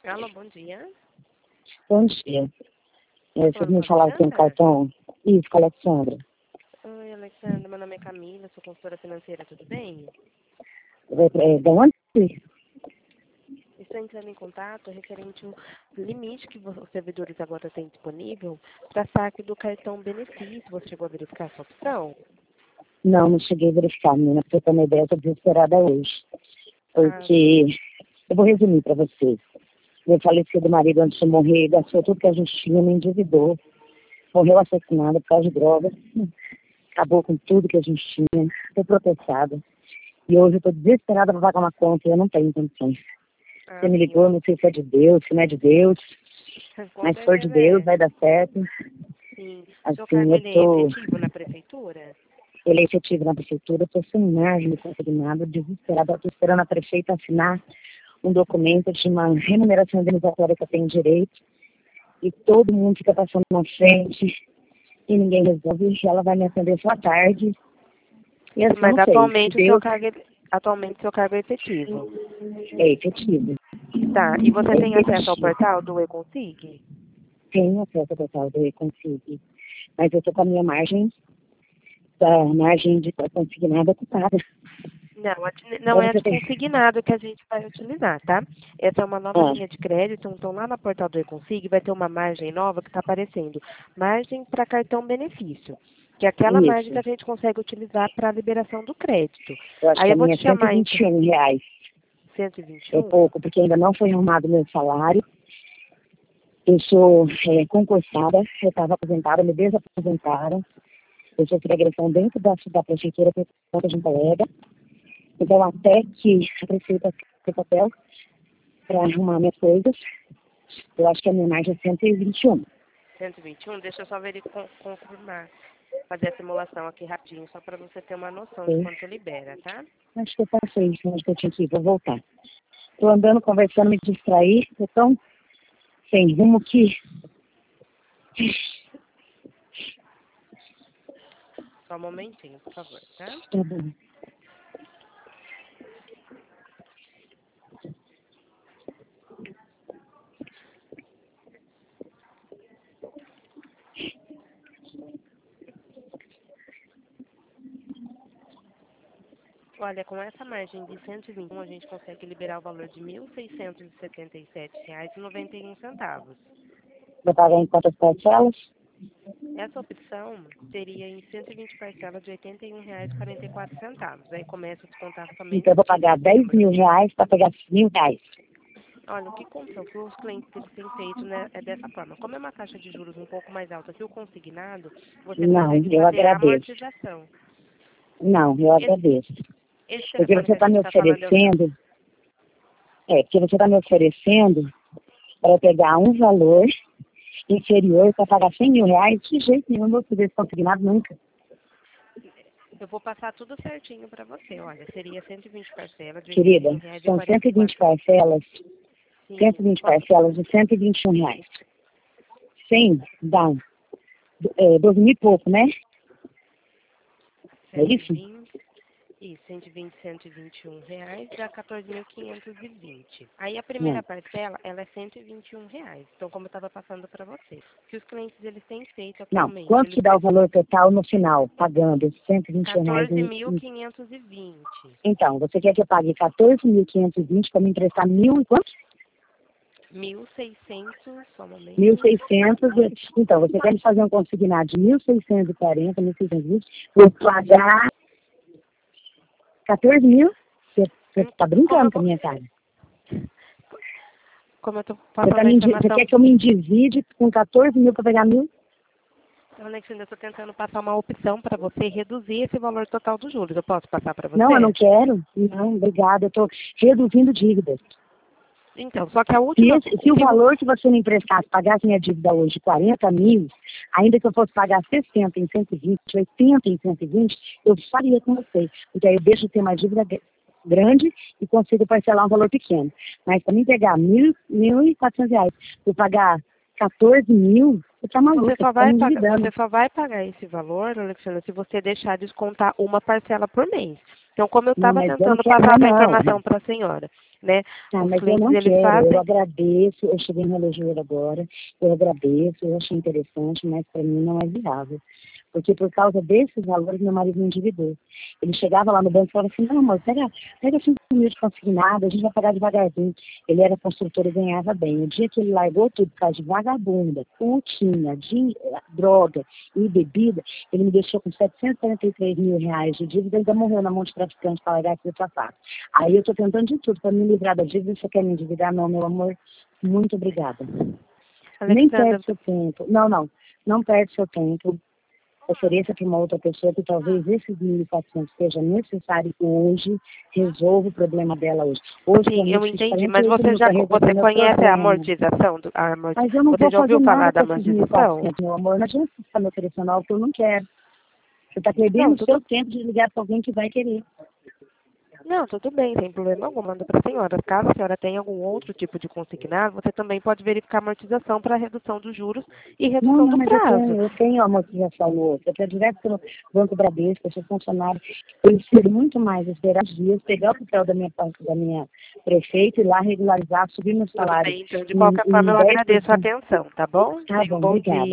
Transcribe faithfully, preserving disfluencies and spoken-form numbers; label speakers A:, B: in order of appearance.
A: Alô, bom dia.
B: Bom dia. É,
A: Falando
B: Você me
A: com a
B: falar que tem um
A: Alexandra?
B: cartão. Isso, com a Alexandra.
A: Oi, Alexandra, meu nome é Camila, sou consultora financeira, tudo bem?
B: É, é, de onde?
A: Estou entrando em contato referente ao limite que vo- os servidores agora têm disponível para saque do cartão benefício. Você chegou a verificar essa opção?
B: Não, não cheguei a verificar, menina, porque eu tô na ideia, eu tô desesperada hoje.
A: Ah,
B: Porque, eu vou resumir para vocês. Meu falecido marido, antes de morrer, gastou tudo que a gente tinha, me endividou. Morreu assassinado por causa de drogas. Acabou com tudo que a gente tinha. Foi processada. E hoje eu tô desesperada para pagar uma conta e eu não tenho condições. Você
A: ah,
B: me
A: sim,
B: ligou, não sei se é de Deus, se não é de Deus.
A: com
B: Mas se for de
A: certeza
B: Deus,
A: é.
B: vai dar certo.
A: Sim. O seu
B: Assim,
A: cargo
B: eu
A: ele é
B: tô...
A: efetivo na prefeitura?
B: Ele é efetivo na prefeitura, estou sem margem consignado, desesperada, estou esperando a prefeita assinar um documento de uma remuneração indenizatória que eu tenho direito, e todo mundo fica passando na frente, e ninguém resolve, e ela vai me atender só à tarde, e assim, eu
A: Mas
B: não sei, se
A: atualmente o seu
B: Deus
A: cargo, ele- atualmente o seu cargo é efetivo.
B: é efetivo,
A: Tá, e você
B: é
A: tem acesso ao
B: efetivo,
A: portal do eConsig?
B: tenho acesso total do e-consigo, mas eu estou com a minha margem, da margem de consignada ocupada,
A: Não, a de- não
B: para
A: é a
B: você
A: de
B: ter...
A: consignado que a gente vai utilizar, tá? Essa é uma nova
B: Ah,
A: linha de crédito, então lá na portal do eConsig vai ter uma margem nova que está aparecendo. Margem para cartão benefício, que é aquela margem que
B: isso,
A: a gente consegue utilizar para a liberação do crédito.
B: eu acho
A: Aí
B: que a
A: eu vou
B: minha
A: te
B: é cento e
A: chamar,
B: vinte
A: então,
B: e um reais.
A: cento e vinte e
B: É
A: um?
B: pouco, porque ainda não foi arrumado meu salário. Eu sou é, concursada, eu estava aposentada, me desaposentaram. Eu sofri agressão dentro da, da prefeitura por conta de um colega. Então, até que a prefeita fez papel para arrumar minhas coisas, eu acho que a minha margem é cento e vinte e um.
A: cento e vinte e um? Deixa eu só verificar, confirmar, fazer a simulação aqui rapidinho, só para você ter uma noção de
B: Ok?
A: quanto libera, tá?
B: Acho que eu passei, acho que eu tinha que ir, vou voltar. Estou andando, conversando, me distrair, estou tão sem rumo que...
A: Só um momentinho, por favor, tá?
B: Tá bom.
A: Olha, com essa margem de cento e vinte e um, a gente consegue liberar o valor de mil seiscentos e setenta e sete reais e noventa e um centavos.
B: Vou pagar em quantas parcelas?
A: Essa opção seria em cento e vinte parcelas de oitenta e um reais e quarenta e quatro centavos. Aí começa a descontar
B: Então,
A: somente
B: eu vou
A: de
B: pagar dez
A: dezembro.
B: mil reais para pegar mil reais.
A: Olha, o que compra, o que os clientes eles têm feito, né, é dessa forma. Como é uma taxa de juros um pouco mais alta que o consignado, você
B: Não,
A: consegue
B: eu
A: fazer a
B: agradeço.
A: amortização.
B: Não, eu
A: Esse,
B: agradeço.
A: esse
B: Porque
A: telefone
B: você
A: que a
B: está
A: gente
B: me
A: está falando é o seu?
B: oferecendo, é, porque você está me oferecendo para eu pegar um valor inferior para pagar cem mil reais, de jeito nenhum, não vou fazer isso consignado nunca.
A: Eu vou passar tudo certinho para você. Olha, seria cento e vinte parcelas de oitenta e
B: Querida,
A: um reais e
B: são cento
A: quarenta e
B: e vinte
A: quatro.
B: parcelas, cento e
A: Sim,
B: vinte
A: posso.
B: parcelas de cento e vinte e um reais. cem dá é, doze mil e pouco, né? É
A: cento e
B: isso?
A: vinte e cento e vinte, cento e vinte e um reais dá quatorze mil quinhentos e vinte. Aí a primeira
B: Não,
A: parcela, ela é cento e vinte e um reais. Então, como eu estava passando para você, o que os clientes eles têm feito
B: não.
A: atualmente,
B: Quanto
A: eles
B: que dá o
A: pre-
B: valor total no final, pagando cento e vinte e um reais?
A: quatorze
B: Em,
A: mil
B: em-
A: quinhentos e vinte.
B: então, você quer que eu pague quatorze mil quinhentos e vinte para me emprestar mil e quanto?
A: mil e seiscentos, só um
B: mil e
A: momento.
B: seiscentos, então, você quer me fazer um consignado de mil seiscentos e quarenta, mil seiscentos e vinte, vou pagar quatorze mil? Você está
A: Como eu,
B: brincando com a
A: vou-
B: minha cara.
A: como eu tô
B: Você, tá
A: passando a
B: me, indi- você
A: informação.
B: quer que eu me endivide com quatorze mil para pegar mil?
A: Alexandre, eu estou tentando passar uma opção para você reduzir esse valor total dos juros. Eu posso passar para
B: Não, eu não
A: você?
B: quero. Não, obrigada. Eu estou reduzindo dívidas.
A: Então, só que a
B: Se,
A: última,
B: esse, se o
A: se o-
B: valor que você me emprestasse pagasse minha dívida hoje quarenta mil, ainda que eu fosse pagar sessenta em cento e vinte, oitenta em cento e vinte, eu faria com você. Porque aí eu deixo de ter uma dívida gr- grande e consigo parcelar um valor pequeno. Mas para mim pegar mil, mil e quatrocentos reais, eu pagar quatorze mil, você está maluca,
A: você
B: você
A: só
B: está
A: vai
B: me
A: pagar,
B: endividando.
A: você só vai pagar esse valor, Alexandre, se você deixar de descontar uma parcela por mês. Então, como eu
B: Não,
A: estava
B: mas eu não
A: tentando
B: quero
A: passar
B: mais
A: essa
B: não.
A: informação para a senhora, né?
B: Tá,
A: Os
B: mas eu
A: clientes,
B: não
A: eles
B: quero,
A: fazem...
B: eu agradeço, eu cheguei no relojoeiro agora, eu agradeço, eu achei interessante, mas para mim não é viável. Porque por causa desses valores, meu marido me endividou. Ele chegava lá no banco e falava assim, não, amor, pega, pega cinco mil de consignado, a gente vai pagar devagarzinho. Ele era construtor e ganhava bem. O dia que ele largou tudo por causa de vagabunda, putinha, de droga e bebida, ele me deixou com setecentos e quarenta e três mil reais de dívida e ainda morreu na mão de traficante para largar aquele safado. Aí eu estou tentando de tudo para me livrar da dívida. Você quer me endividar? Não, meu amor. Muito obrigada. Nem
A: Alexandra,
B: perde seu tempo. Não, não. Não perde seu tempo. Ofereça para uma outra pessoa que talvez esses mil e quatrocentos seja necessário hoje, resolva o problema dela hoje. Hoje,
A: sim, eu
B: realmente, fiz
A: entendi, mas
B: quarenta e oito
A: você
B: mil
A: já
B: para resolver
A: você
B: meu
A: conhece a
B: problema.
A: amortização? Do, a amorti...
B: Mas eu não
A: Você
B: vou
A: já
B: fazer
A: ouviu falar
B: nada
A: da
B: com esses mil e
A: amortização?
B: quatrocentos, meu amor. Não adianta você estar me oferecendo algo que eu não quero. Você está perdendo
A: Não,
B: o seu
A: tudo,
B: tempo de ligar para alguém que vai querer.
A: não, tudo bem, sem problema algum. Manda para a senhora. Caso a senhora tenha algum outro tipo de consignado, você também pode verificar a amortização para redução dos juros e
B: Não,
A: redução
B: não,
A: do
B: mas eu
A: prazo.
B: tenho, eu tenho amortização no outro. Eu tenho direto pelo Banco Bradesco, eu sou funcionário. Eu prefiro muito mais esperar os dias, pegar o papel da minha, da minha prefeita e lá regularizar, subir meu
A: Tudo
B: salário
A: bem, então, de
B: em,
A: qualquer forma,
B: em
A: eu
B: dez por
A: agradeço a
B: cento.
A: atenção, tá bom?
B: Tá
A: Tenha um
B: bom,
A: bom
B: obrigada.
A: dia.